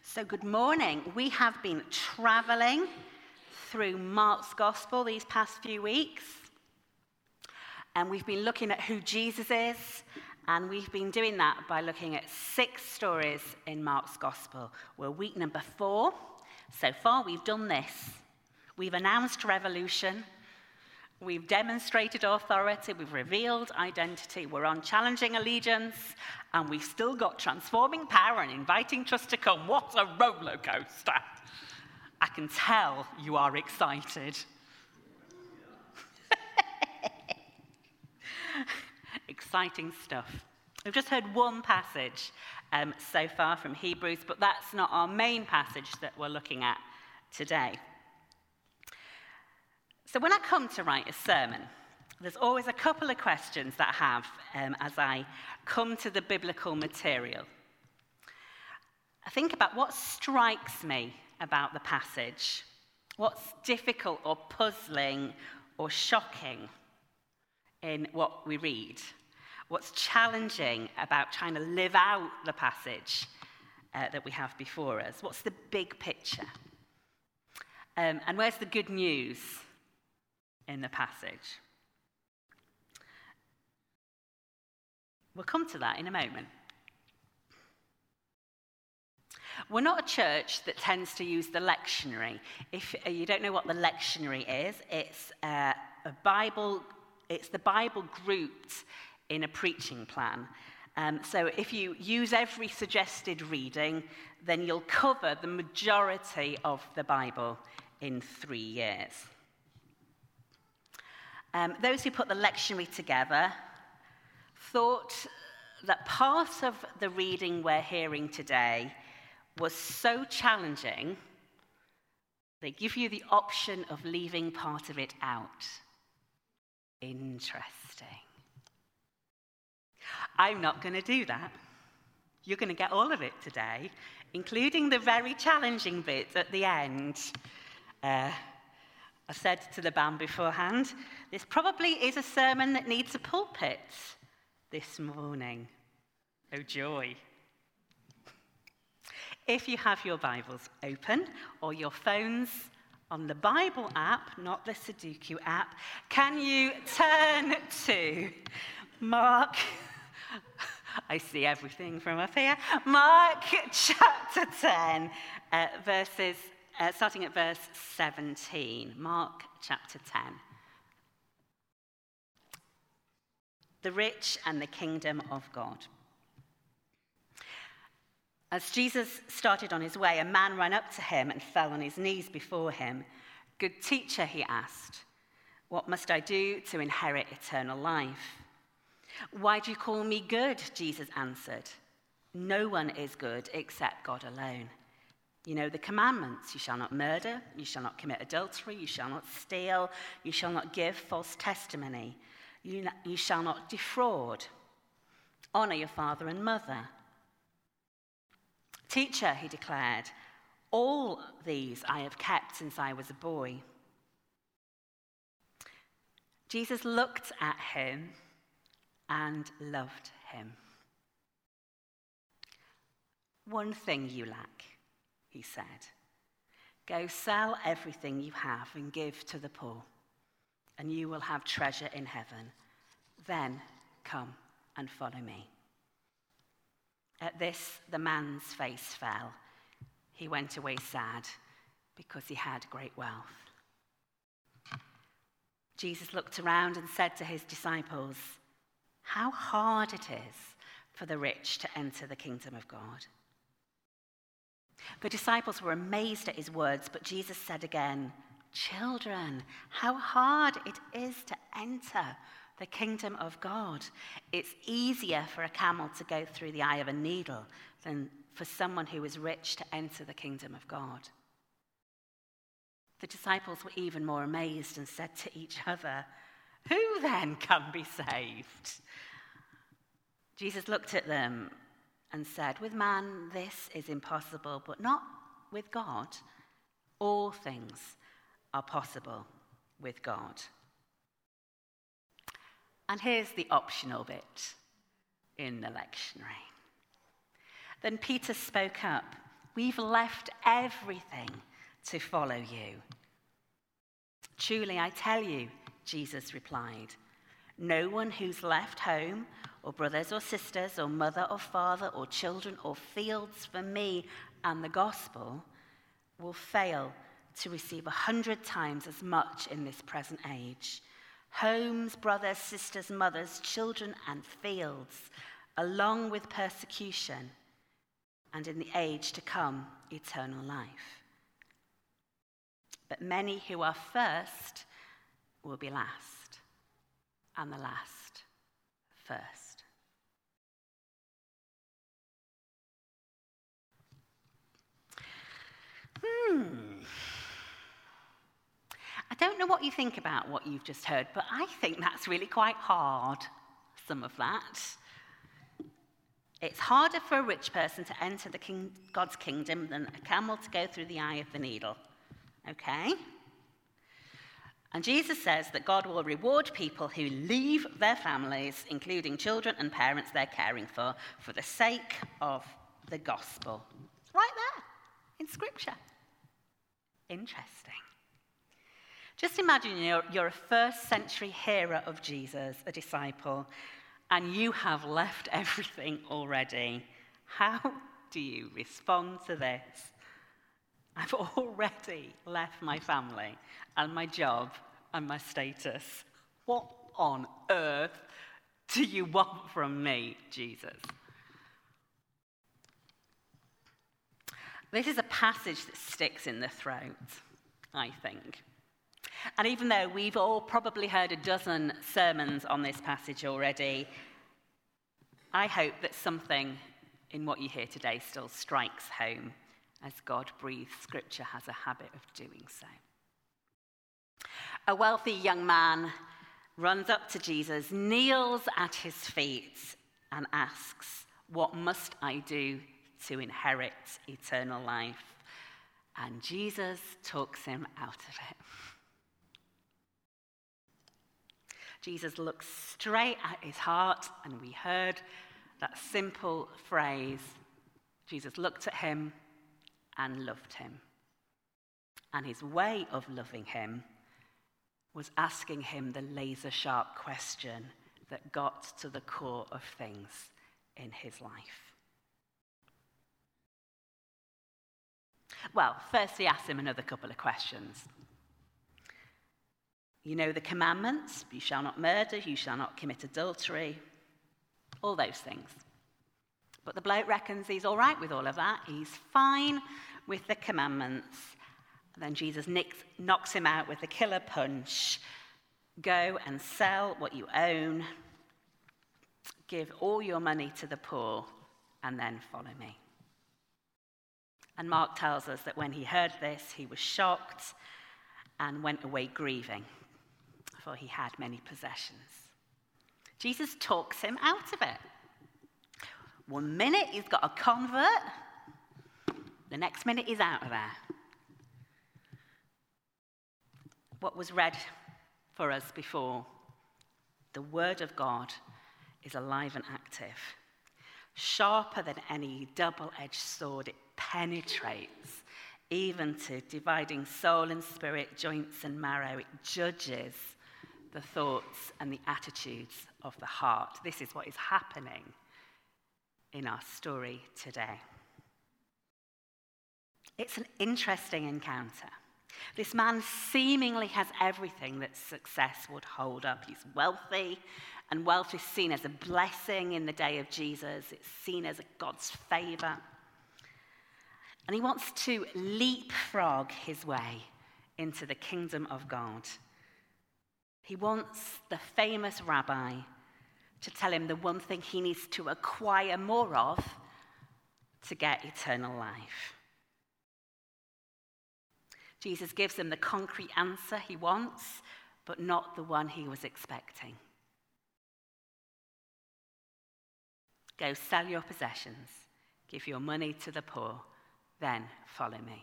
So good morning. We have been traveling through Mark's Gospel these past few weeks. And we've been looking at who Jesus is. And we've been doing that by looking at 6 stories in Mark's Gospel. We're week number 4. So far, we've done this. We've announced revolution. We've demonstrated authority. We've revealed identity. We're on challenging allegiance. And we've still got transforming power and inviting trust to come. What a roller coaster. I can tell you are excited. Exciting stuff. We've just heard one passage so far from Hebrews, but that's not our main passage that we're looking at today. So when I come to write a sermon, there's always a couple of questions that I have as I come to the biblical material. I think about what strikes me about the passage, what's difficult or puzzling or shocking in what we read, what's challenging about trying to live out the passage that we have before us, what's the big picture, and where's the good news in the passage. We'll come to that in a moment. We're not a church that tends to use the lectionary. If you don't know what the lectionary is, it's the Bible grouped in a preaching plan. So if you use every suggested reading, then you'll cover the majority of the Bible in 3 years. Those who put the lectionary together thought that part of the reading we're hearing today was so challenging, they give you the option of leaving part of it out. Interesting. I'm not going to do that. You're going to get all of it today, including the very challenging bit at the end. I said to the band beforehand, this probably is a sermon that needs a pulpit this morning. Oh, joy. If you have your Bibles open or your phones on the Bible app, not the Sudoku app, can you turn to Mark? I see everything from up here. Mark chapter 10, starting at verse 17. Mark chapter 10. The rich and the kingdom of God. As Jesus started on his way, a man ran up to him and fell on his knees before him. "Good teacher," he asked, "what must I do to inherit eternal life?" "Why do you call me good?" Jesus answered. "No one is good except God alone. You know the commandments: you shall not murder, you shall not commit adultery, you shall not steal, you shall not give false testimony, you shall not defraud. Honor your father and mother." "Teacher," he declared, "all these I have kept since I was a boy." Jesus looked at him and loved him. "One thing you lack," he said. "Go sell everything you have and give to the poor, and you will have treasure in heaven. Then come and follow me." At this, the man's face fell. He went away sad because he had great wealth. Jesus looked around and said to his disciples, "How hard it is for the rich to enter the kingdom of God." The disciples were amazed at his words, but Jesus said again, "Children, how hard it is to enter the kingdom of God. It's easier for a camel to go through the eye of a needle than for someone who is rich to enter the kingdom of God." The disciples were even more amazed and said to each other, "Who then can be saved?" Jesus looked at them and said, "With man this is impossible, but not with God. All things are possible with God." And here's the optional bit in the lectionary. Then Peter spoke up. We've left everything to follow you. Truly, I tell you, Jesus replied, no one who's left home or brothers or sisters or mother or father or children or fields for me and the gospel will fail to receive 100 times as much in this present age. Homes, brothers, sisters, mothers, children, and fields, along with persecution, and in the age to come, eternal life. But many who are first will be last, and the last first. I don't know what you think about what you've just heard, but I think that's really quite hard, some of that. It's harder for a rich person to enter God's kingdom than a camel to go through the eye of the needle. Okay? And Jesus says that God will reward people who leave their families, including children and parents they're caring for the sake of the gospel. It's right there in Scripture. Interesting. Just imagine you're a first century hearer of Jesus, a disciple, and you have left everything already. How do you respond to this? I've already left my family and my job and my status. What on earth do you want from me, Jesus? This is a passage that sticks in the throat, I think. And even though we've all probably heard a dozen sermons on this passage already, I hope that something in what you hear today still strikes home, as God-breathed Scripture has a habit of doing so. A wealthy young man runs up to Jesus, kneels at his feet, and asks, "What must I do to inherit eternal life?" And Jesus talks him out of it. Jesus looks straight at his heart, and we heard that simple phrase. Jesus looked at him and loved him. And his way of loving him was asking him the laser-sharp question that got to the core of things in his life. Well, first he asked him another couple of questions. You know the commandments: you shall not murder, you shall not commit adultery, all those things. But the bloke reckons he's all right with all of that. He's fine with the commandments. And then Jesus knocks him out with a killer punch. Go and sell what you own, give all your money to the poor, and then follow me. And Mark tells us that when he heard this, he was shocked and went away grieving, for he had many possessions. Jesus talks him out of it. One minute he's got a convert, the next minute he's out of there. What was read for us before, the Word of God is alive and active. Sharper than any double-edged sword, it penetrates even to dividing soul and spirit, joints and marrow. It judges the thoughts and the attitudes of the heart. This is what is happening in our story today. It's an interesting encounter. This man seemingly has everything that success would hold up. He's wealthy, and wealth is seen as a blessing in the day of Jesus. It's seen as God's favor. And he wants to leapfrog his way into the kingdom of God. He wants the famous rabbi to tell him the one thing he needs to acquire more of to get eternal life. Jesus gives him the concrete answer he wants, but not the one he was expecting. Go sell your possessions, give your money to the poor, then follow me.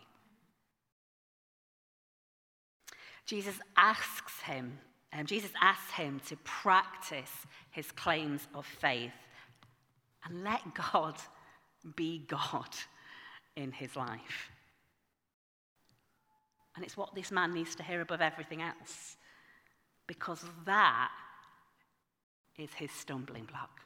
Jesus asks him to practice his claims of faith and let God be God in his life. And it's what this man needs to hear above everything else, because that is his stumbling block.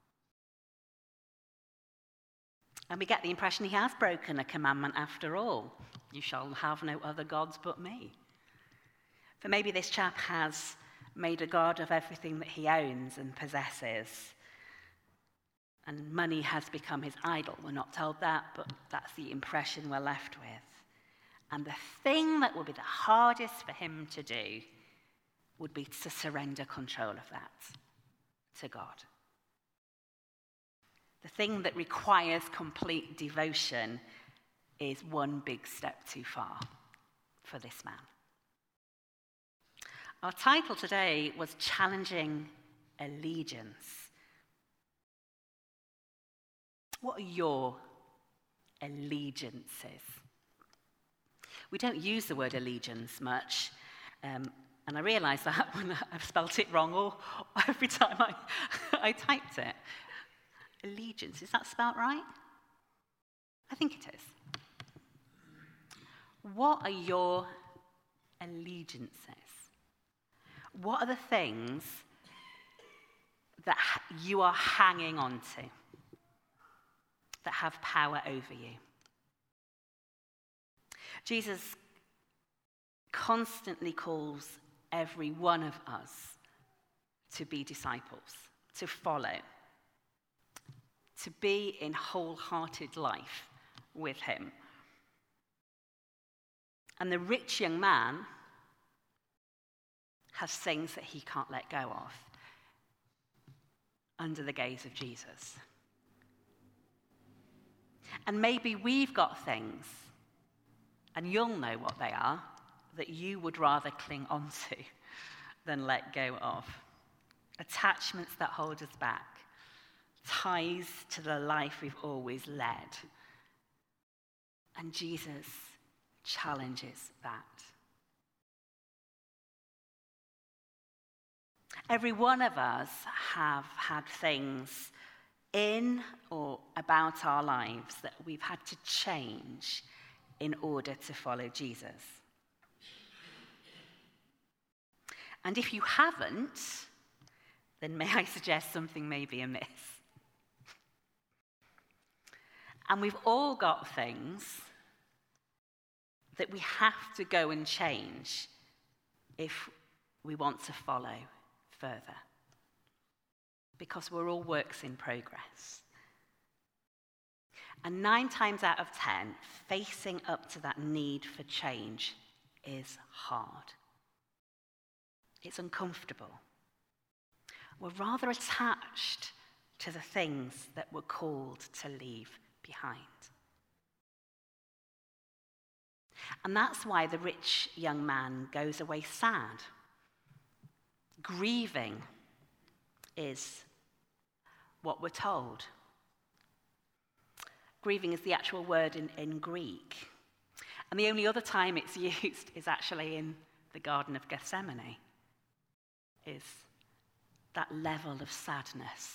And we get the impression he has broken a commandment after all. You shall have no other gods but me. For maybe this chap has made a god of everything that he owns and possesses, and money has become his idol. We're not told that, but that's the impression we're left with. And the thing that would be the hardest for him to do would be to surrender control of that to God. The thing that requires complete devotion is one big step too far for this man. Our title today was Challenging Allegiance. What are your allegiances? We don't use the word allegiance much, and I realise that when I've spelt it wrong or every time I typed it. Allegiance, is that spelt right? I think it is. What are your allegiances? What are the things that you are hanging on to that have power over you? Jesus constantly calls every one of us to be disciples, to follow, to be in wholehearted life with him. And the rich young man has things that he can't let go of under the gaze of Jesus. And maybe we've got things, and you'll know what they are, that you would rather cling onto than let go of. Attachments that hold us back. Ties to the life we've always led. And Jesus challenges that. Every one of us have had things in or about our lives that we've had to change in order to follow Jesus. And if you haven't, then may I suggest something may be amiss. And we've all got things that we have to go and change if we want to follow further. Because we're all works in progress. And 9 times out of 10, facing up to that need for change is hard. It's uncomfortable. We're rather attached to the things that we're called to leave behind. And that's why the rich young man goes away sad. Grieving is what we're told. Grieving is the actual word in Greek. And the only other time it's used is actually in the Garden of Gethsemane. Is that level of sadness.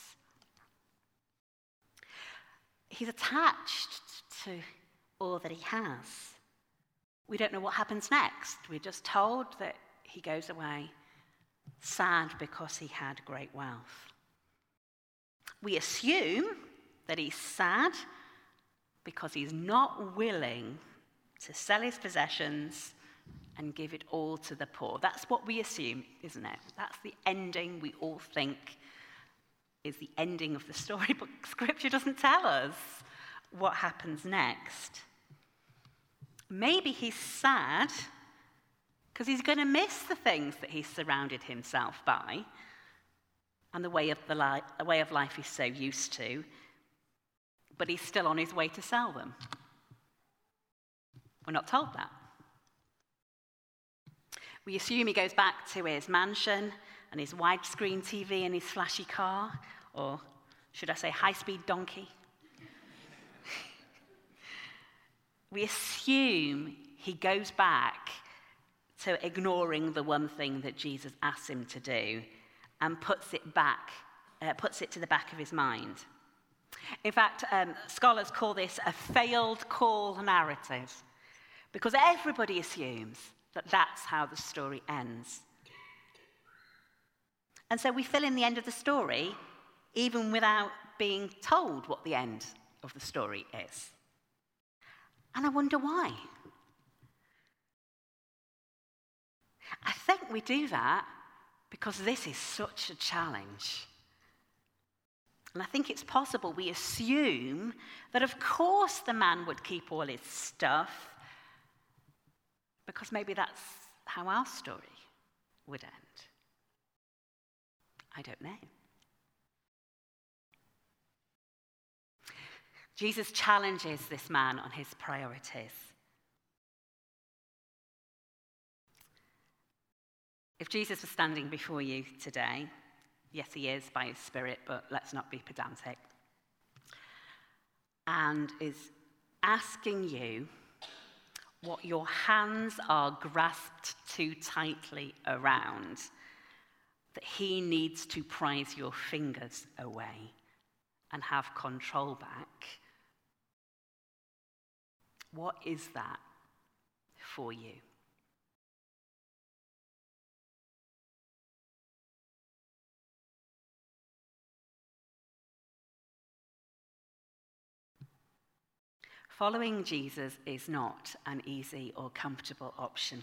He's attached to all that he has. We don't know what happens next. We're just told that he goes away sad because he had great wealth. We assume that he's sad because he's not willing to sell his possessions and give it all to the poor. That's what we assume, isn't it? That's the ending we all think is the ending of the story, but Scripture doesn't tell us what happens next. Maybe he's sad because he's going to miss the things that he's surrounded himself by and the way of life he's so used to, but he's still on his way to sell them. We're not told that. We assume he goes back to his mansion and his widescreen TV and his flashy car, or should I say high-speed donkey? We assume he goes back to ignoring the one thing that Jesus asked him to do and puts it to the back of his mind. In fact, scholars call this a failed call narrative, because everybody assumes that that's how the story ends. And so we fill in the end of the story even without being told what the end of the story is. And I wonder why. I think we do that because this is such a challenge. And I think it's possible we assume that, of course, the man would keep all his stuff, because maybe that's how our story would end. I don't know. Jesus challenges this man on his priorities. If Jesus was standing before you today, yes, he is by his Spirit, but let's not be pedantic, and is asking you what your hands are grasped too tightly around, that he needs to prise your fingers away and have control back, what is that for you? Following Jesus is not an easy or comfortable option.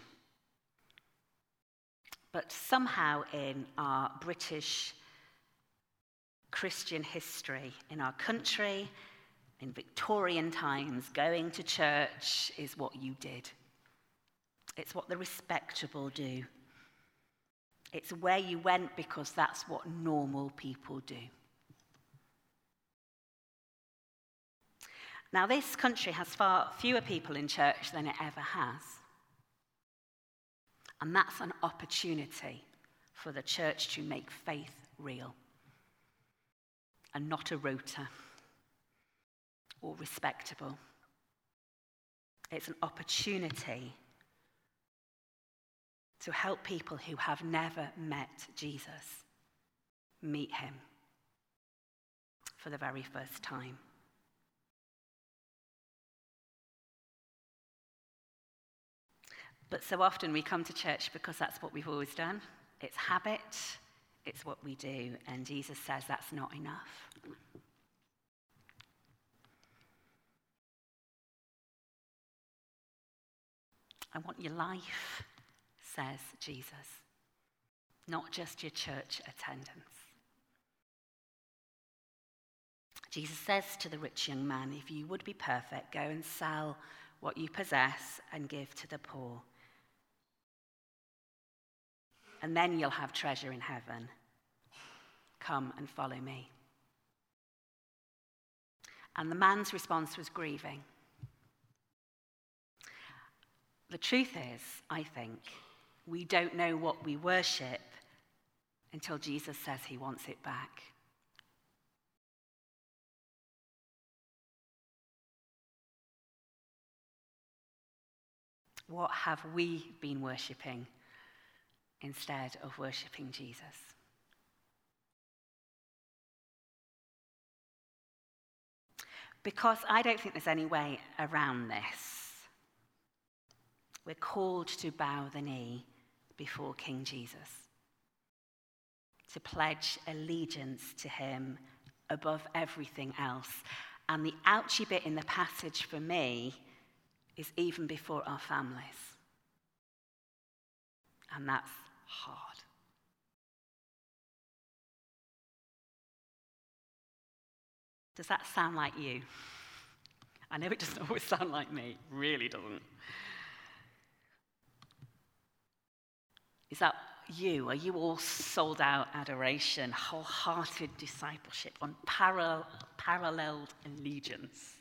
But somehow in our British Christian history, in our country, in Victorian times, going to church is what you did. It's what the respectable do. It's where you went because that's what normal people do. Now, this country has far fewer people in church than it ever has. And that's an opportunity for the church to make faith real and not a rota or respectable. It's an opportunity to help people who have never met Jesus meet him for the very first time. But so often we come to church because that's what we've always done. It's habit, it's what we do, and Jesus says that's not enough. I want your life, says Jesus, not just your church attendance. Jesus says to the rich young man, if you would be perfect, go and sell what you possess and give to the poor. And then you'll have treasure in heaven. Come and follow me. And the man's response was grieving. The truth is, I think, we don't know what we worship until Jesus says he wants it back. What have we been worshipping instead of worshipping Jesus? Because I don't think there's any way around this. We're called to bow the knee before King Jesus, to pledge allegiance to him above everything else. And the ouchy bit in the passage for me is even before our families. And that's hard. Does that sound like you? I know it doesn't always sound like me. It really doesn't. Is that you? Are you all sold out adoration, wholehearted discipleship, unparalleled allegiance?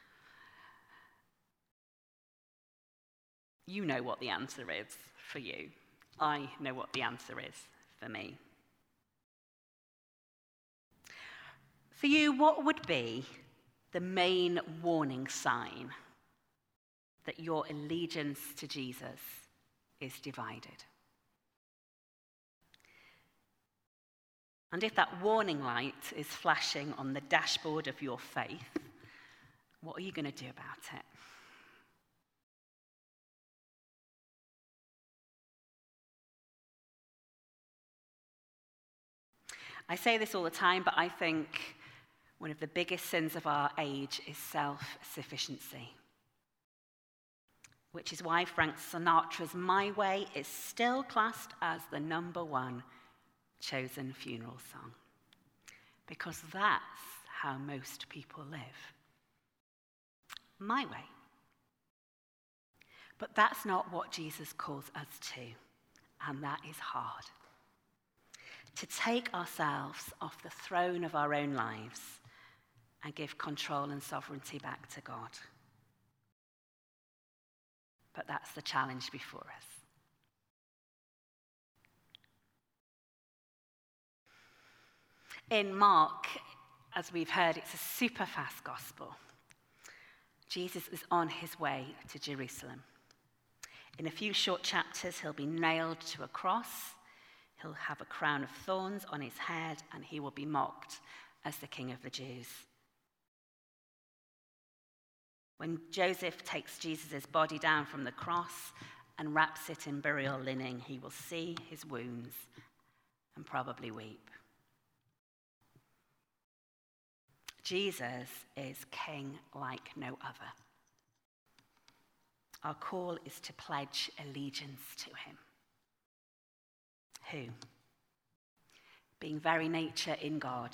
You know what the answer is for you. I know what the answer is for me. For you, what would be the main warning sign that your allegiance to Jesus is divided? And if that warning light is flashing on the dashboard of your faith, what are you going to do about it? I say this all the time, but I think one of the biggest sins of our age is self-sufficiency, which is why Frank Sinatra's My Way is still classed as the #1 chosen funeral song, because that's how most people live. My way. But that's not what Jesus calls us to, and that is hard. To take ourselves off the throne of our own lives and give control and sovereignty back to God. But that's the challenge before us. In Mark, as we've heard, it's a super fast gospel. Jesus is on his way to Jerusalem. In a few short chapters, he'll be nailed to a cross. He'll have a crown of thorns on his head, and he will be mocked as the King of the Jews. When Joseph takes Jesus' body down from the cross and wraps it in burial linen, he will see his wounds and probably weep. Jesus is king like no other. Our call is to pledge allegiance to him. Who, being very nature in God,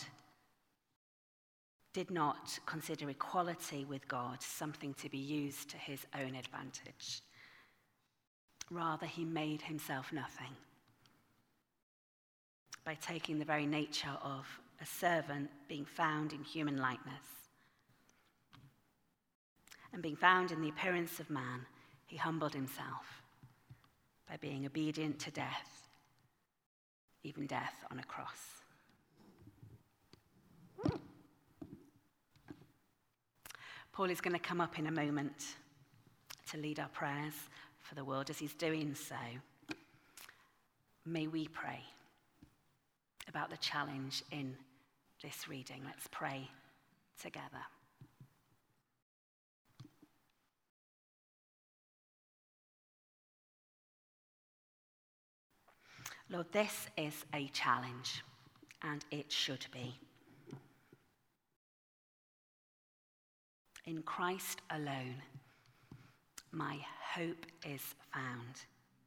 did not consider equality with God something to be used to his own advantage. Rather, he made himself nothing by taking the very nature of a servant, being found in human likeness. And being found in the appearance of man, he humbled himself by being obedient to death, even death on a cross. Paul is going to come up in a moment to lead our prayers for the world. As he's doing so, may we pray about the challenge in this reading. Let's pray together. Lord, this is a challenge, and it should be. In Christ alone, my hope is found.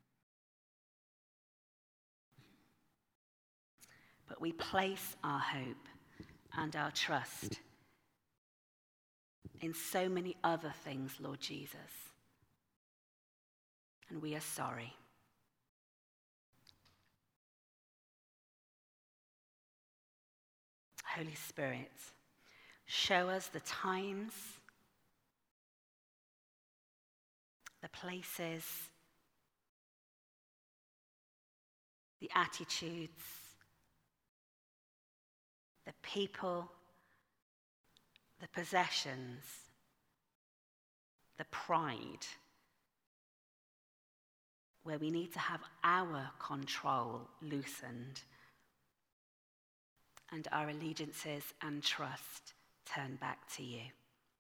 But we place our hope and our trust in so many other things, Lord Jesus. And we are sorry. Holy Spirit, show us the times, the places, the attitudes, the people, the possessions, the pride, where we need to have our control loosened and our allegiances and trust turned back to you.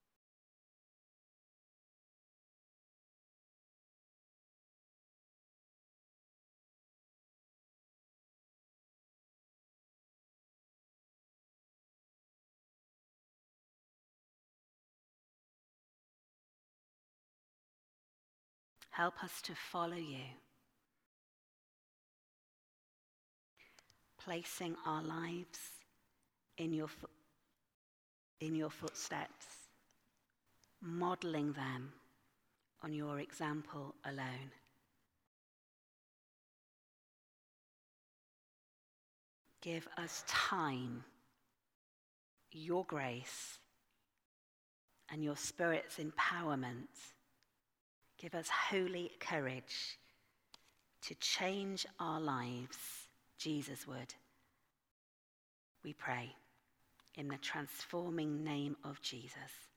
Help us to follow you, placing our lives in your footsteps, modeling them on your example alone. Give us time, your grace, and your Spirit's empowerment. Give us holy courage to change our lives, Jesus would. We pray in the transforming name of Jesus.